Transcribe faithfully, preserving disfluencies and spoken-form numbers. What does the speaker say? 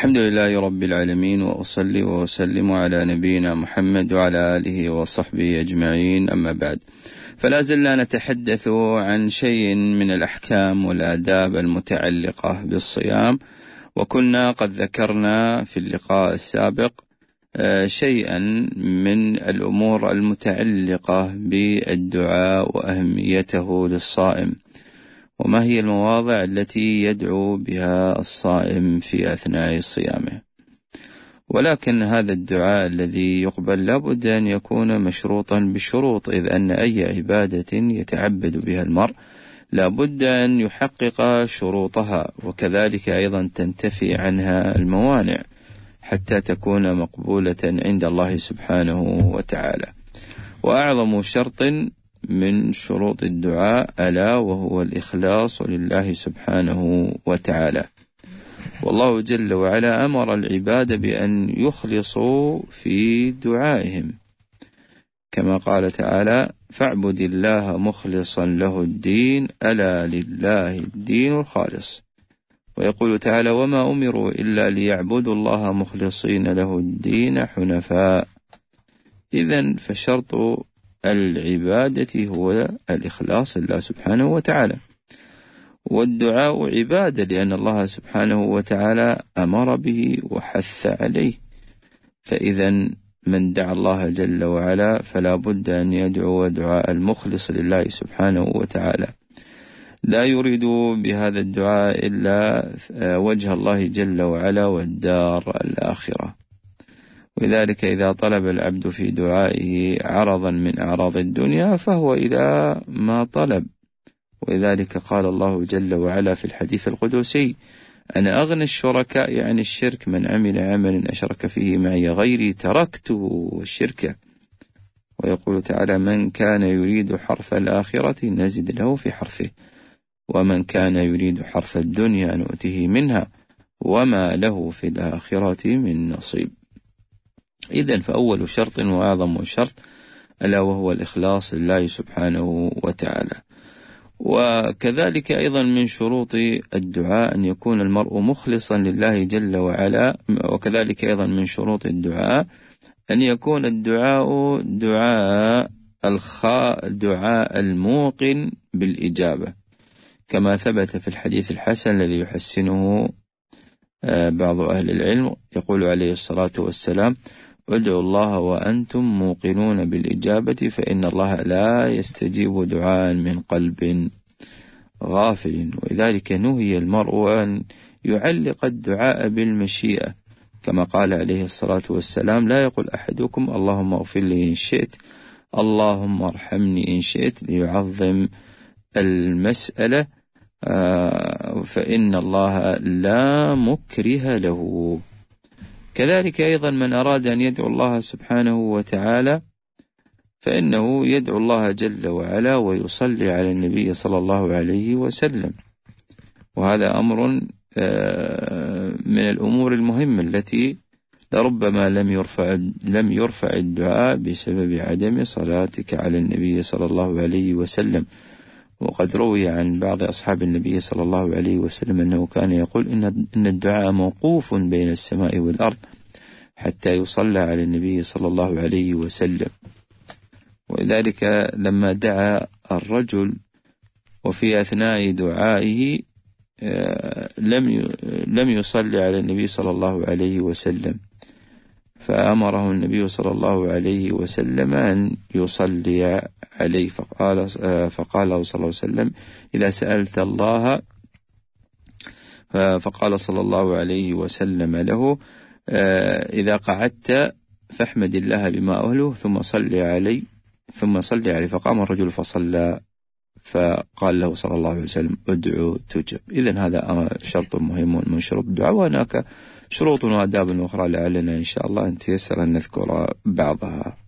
الحمد لله رب العالمين، وأصلي وأسلم على نبينا محمد وعلى آله وصحبه أجمعين، أما بعد. فلا زلنا نتحدث عن شيء من الأحكام والآداب المتعلقة بالصيام، وكنا قد ذكرنا في اللقاء السابق شيئا من الأمور المتعلقة بالدعاء وأهميته للصائم، وما هي المواضع التي يدعو بها الصائم في أثناء صيامه. ولكن هذا الدعاء الذي يقبل لابد أن يكون مشروطا بشروط، إذ أن أي عبادة يتعبد بها المرء لابد أن يحقق شروطها، وكذلك أيضا تنتفي عنها الموانع حتى تكون مقبولة عند الله سبحانه وتعالى. وأعظم شرط من شروط الدعاء ألا وهو الإخلاص لله سبحانه وتعالى. والله جل وعلا أمر العباد بأن يخلصوا في دعائهم، كما قال تعالى: فاعبد الله مخلصا له الدين ألا لله الدين الخالص. ويقول تعالى: وما أمروا إلا ليعبدوا الله مخلصين له الدين حنفاء. إذن فشرط العبادة هو الإخلاص لله سبحانه وتعالى، والدعاء عبادة لأن الله سبحانه وتعالى أمر به وحث عليه. فإذا من دعا الله جل وعلا فلا بد أن يدعو دعاء المخلص لله سبحانه وتعالى، لا يريد بهذا الدعاء إلا وجه الله جل وعلا والدار الآخرة. ولذلك إذا طلب العبد في دعائه عرضا من أعراض الدنيا فهو إلى ما طلب. ولذلك قال الله جل وعلا في الحديث القدسي: أنا أغنى الشركاء عن الشرك، من عمل عملا أشرك فيه معي غيري تركته والشرك. ويقول تعالى: من كان يريد حرث الآخرة نزد له في حرثه، ومن كان يريد حرث الدنيا نؤته منها وما له في الآخرة من نصيب. إذن فأول شرط وأعظم شرط ألا وهو الإخلاص لله سبحانه وتعالى. وكذلك أيضا من شروط الدعاء أن يكون المرء مخلصا لله جل وعلا. وكذلك أيضا من شروط الدعاء أن يكون الدعاء دعاء الخاء دعاء الموقن بالإجابة، كما ثبت في الحديث الحسن الذي يحسنه بعض أهل العلم، يقول عليه الصلاة والسلام: ادعوا الله وأنتم موقنون بالإجابة فإن الله لا يستجيب دعاء من قلب غافل. ولذلك نهي المرء أن يعلق الدعاء بالمشيئة، كما قال عليه الصلاة والسلام: لا يقول أحدكم اللهم اغفر لي إن شئت، اللهم ارحمني إن شئت، ليعظم المسألة، فإن الله لا مكره له. كذلك أيضا من أراد أن يدعو الله سبحانه وتعالى فإنه يدعو الله جل وعلا ويصلي على النبي صلى الله عليه وسلم، وهذا أمر من الأمور المهمة التي لربما لم يرفع لم يرفع الدعاء بسبب عدم صلاتك على النبي صلى الله عليه وسلم. وقد روي عن بعض أصحاب النبي صلى الله عليه وسلم أنه كان يقول إن إن الدعاء موقوف بين السماء والأرض حتى يصلى على النبي صلى الله عليه وسلم. ولذلك لما دعا الرجل وفي أثناء دعائه لم لم يصلي على النبي صلى الله عليه وسلم، فأمره النبي صلى الله عليه وسلم أن يصلي عليه، فقال فقال صلى الله عليه وسلم: إذا سألت الله، فقال صلى الله عليه وسلم له: إذا قعدت فاحمد الله بما أهله ثم صلي علي ثم صلي عليه. فقام الرجل فصلى، فقال له صلى الله عليه وسلم: ادعو تجب. إذن هذا شرط مهم من شروط الدعاء، وهناك شروط وآداب أخرى لعلنا إن شاء الله أن تيسر أن نذكر بعضها.